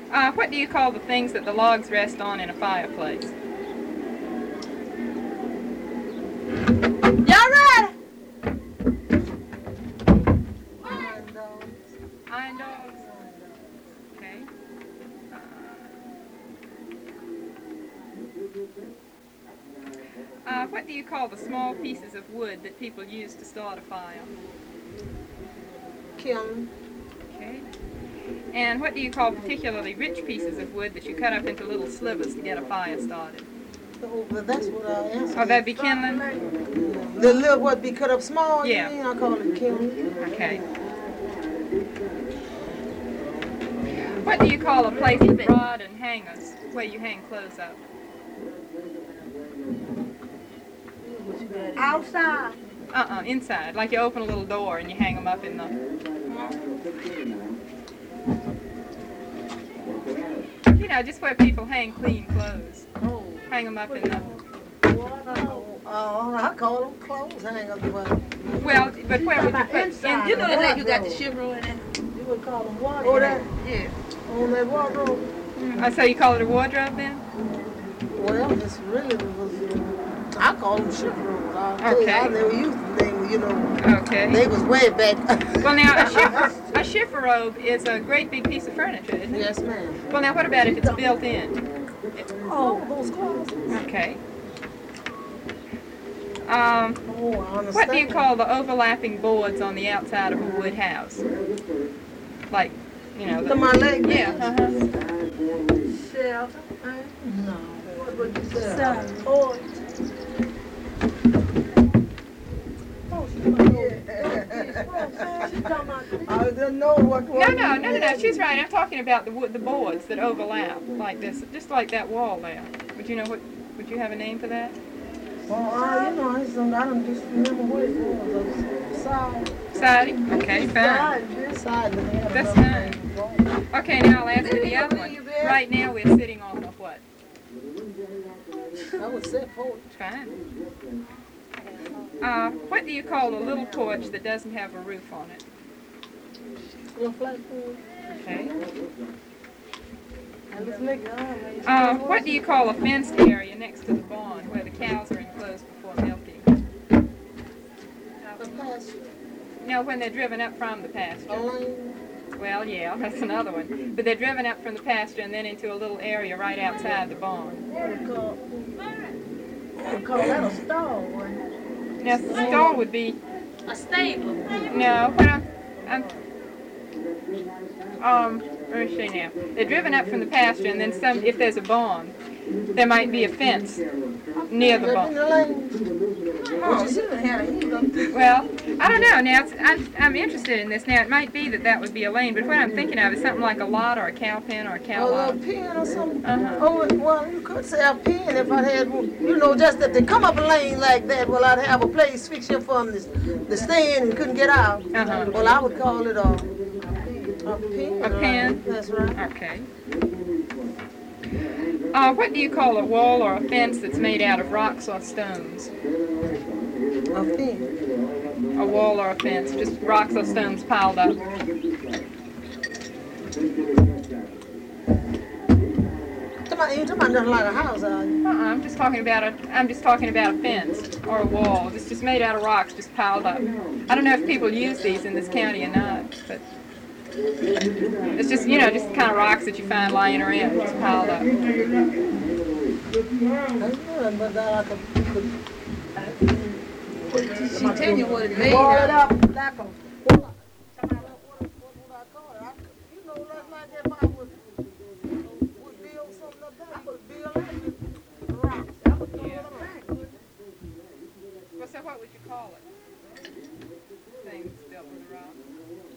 What do you call the things that the logs rest on in a fireplace? Y'all ready? Iron dogs. Okay. What do you call the small pieces of wood that people use to start a fire? Kiln. Okay. And what do you call particularly rich pieces of wood that you cut up into little slivers to get a fire started? Oh, but that's what I answered. Oh, that'd be kindling? The little what be cut up small? Yeah. You mean? I call it kiln. Okay. What do you call a place with rod and hangers where you hang clothes up? Outside. Inside. Like you open a little door and you hang them up in the... You know, just where people hang clean clothes. Oh. Hang them up in the... I call them clothes hangers. Well, but where would you put... Inside. You know that you got the shiver in it? You would call them wardrobe. Oh, that? Yeah. On that wardrobe? So you call it a wardrobe then? Well, it's really was... I call them shiver. Okay. I never used the thing, you know. Okay. They was way back. Well, now, a chifforobe is a great big piece of furniture, isn't it? Yes, ma'am. Well, now, what about if it's built in? Oh, those clothes. Okay. I understand. What do you call the overlapping boards on the outside of a wood house? Like, you know... To my leg? Yeah, Shelf. No. What would you say? Sun. Oh, I didn't know what. No. She's right. I'm talking about the boards that overlap like this, just like that wall there. Would you know what? Would you have a name for that? Well, you know, I don't just remember what it was. Side. Siding. Okay, fine. Side. That's fine. Okay, now I'll ask you the other one. Right now we're sitting on the what? I would say porch. Fine. What do you call a little porch that doesn't have a roof on it? A flat porch. Okay. What What do you call a fenced area next to the barn where the cows are enclosed before milking? A pasture. No, when they're driven up from the pasture. A lane. Well, yeah, that's another one. But they're driven up from the pasture and then into a little area right outside the barn. What we call that a stall, one. Now, the stall would be... A stable. No, what let me see now. They're driven up from the pasture, and then if there's a barn, there might be a fence near the barn. Well, I don't know. Now, I'm interested in this. Now, it might be that would be a lane, but what I'm thinking of is something like a lot or a cow pen or a cow lot. A pen or something? Uh-huh. Oh, well, you could say a pen if I had, you know, just if they come up a lane like that, well, I'd have a place fixture for them to stay in and couldn't get out. Uh-huh. Well, I would call it a pen. A pen? That's right. Okay. What do you call a wall or a fence that's made out of rocks or stones? A pen. A wall or a fence, just rocks or stones piled up. You're talking about nothing like a house, are you? I'm just talking about a fence or a wall. It's just made out of rocks, just piled up. I don't know if people use these in this county or not, but it's just, you know, just the kind of rocks that you find lying around, just piled up. That's good, but I could She tell you what it made roll it of. up like a... You know, that's like if I would build something up there, I would build it rocks. I would throw it up back. Well, so what would you call it? Things built with rocks.